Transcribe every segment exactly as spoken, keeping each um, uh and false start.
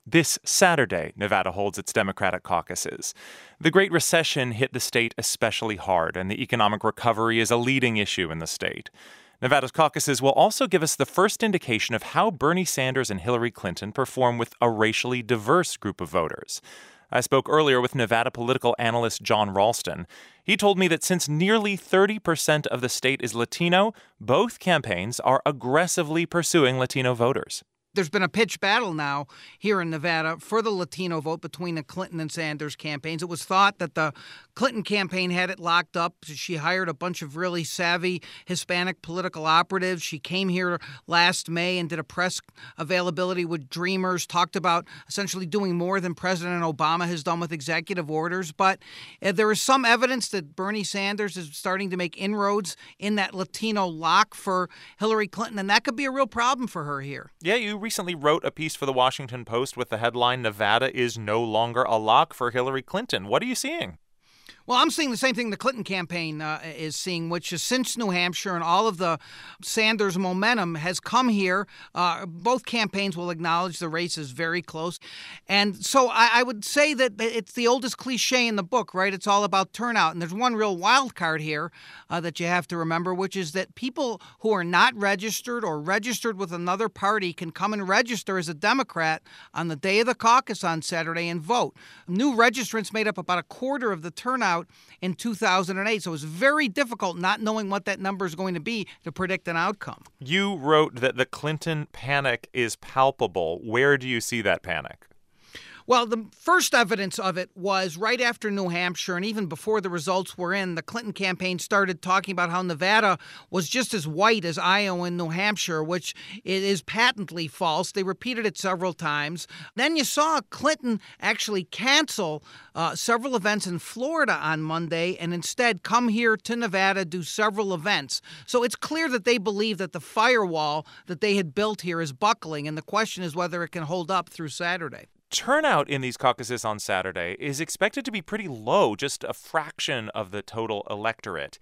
This Saturday, Nevada holds its Democratic caucuses. The Great Recession hit the state especially hard, and the economic recovery is a leading issue in the state. Nevada's caucuses will also give us the first indication of how Bernie Sanders and Hillary Clinton perform with a racially diverse group of voters. I spoke earlier with Nevada political analyst Jon Ralston. He told me that since nearly thirty percent of the state is Latino, both campaigns are aggressively pursuing Latino voters. There's been a pitched battle now here in Nevada for the Latino vote between the Clinton and Sanders campaigns. It was thought that the Clinton campaign had it locked up. She hired a bunch of really savvy Hispanic political operatives. She came here last May and did a press availability with Dreamers, talked about essentially doing more than President Obama has done with executive orders. But uh, there is some evidence that Bernie Sanders is starting to make inroads in that Latino lock for Hillary Clinton, and that could be a real problem for her here. Yeah, you recently wrote a piece for the Washington Post with the headline, "Nevada is no longer a lock for Hillary Clinton." What are you seeing? Well, I'm seeing the same thing the Clinton campaign uh, is seeing, which is since New Hampshire and all of the Sanders momentum has come here, uh, both campaigns will acknowledge the race is very close. And so I, I would say that it's the oldest cliche in the book, right? It's all about turnout. And there's one real wild card here uh, that you have to remember, which is that people who are not registered or registered with another party can come and register as a Democrat on the day of the caucus on Saturday and vote. New registrants made up about a quarter of the turnout in two thousand eight, so it's very difficult not knowing what that number is going to be to predict an outcome. You wrote that the Clinton panic is palpable. Where do you see that panic? Well, the first evidence of it was right after New Hampshire, and even before the results were in, the Clinton campaign started talking about how Nevada was just as white as Iowa and New Hampshire, which is patently false. They repeated it several times. Then you saw Clinton actually cancel uh, several events in Florida on Monday and instead come here to Nevada, do several events. So it's clear that they believe that the firewall that they had built here is buckling, and the question is whether it can hold up through Saturday. Turnout in these caucuses on Saturday is expected to be pretty low, just a fraction of the total electorate.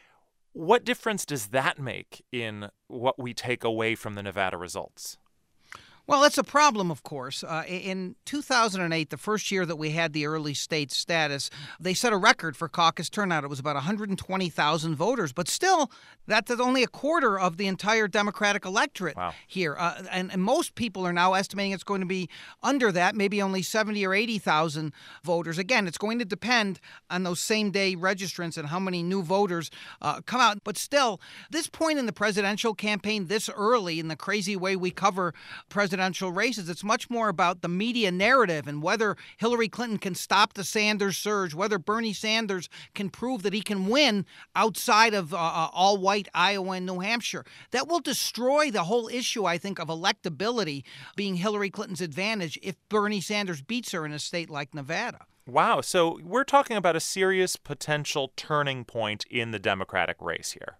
What difference does that make in what we take away from the Nevada results? Well, that's a problem, of course. Uh, in two thousand eight, the first year that we had the early state status, they set a record for caucus turnout. It was about one hundred twenty thousand voters. But still, that's only a quarter of the entire Democratic electorate wow. here. Uh, and, and most people are now estimating it's going to be under that, maybe only seventy or eighty thousand voters. Again, it's going to depend on those same-day registrants and how many new voters uh, come out. But still, this point in the presidential campaign, this early, in the crazy way we cover presidential presidential races, it's much more about the media narrative and whether Hillary Clinton can stop the Sanders surge, whether Bernie Sanders can prove that he can win outside of uh, uh, all-white Iowa and New Hampshire. That will destroy the whole issue, I think, of electability being Hillary Clinton's advantage if Bernie Sanders beats her in a state like Nevada. Wow. So we're talking about a serious potential turning point in the Democratic race here.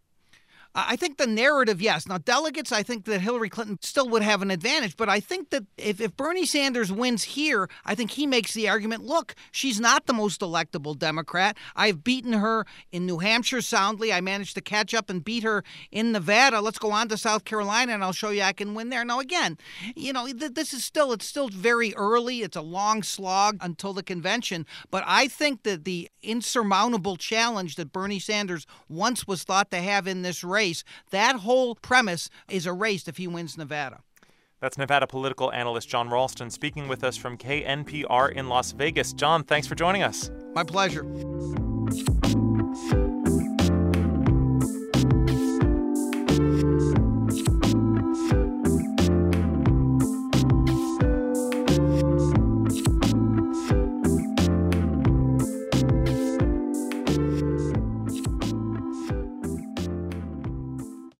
I think the narrative, yes. Now, delegates, I think that Hillary Clinton still would have an advantage. But I think that if, if Bernie Sanders wins here, I think he makes the argument, look, she's not the most electable Democrat. I've beaten her in New Hampshire soundly. I managed to catch up and beat her in Nevada. Let's go on to South Carolina, and I'll show you I can win there. Now, again, you know, th- this is still, it's still very early. It's a long slog until the convention. But I think that the insurmountable challenge that Bernie Sanders once was thought to have in this race, that whole premise is erased if he wins Nevada. That's Nevada political analyst Jon Ralston speaking with us from K N P R in Las Vegas. Jon, thanks for joining us. My pleasure.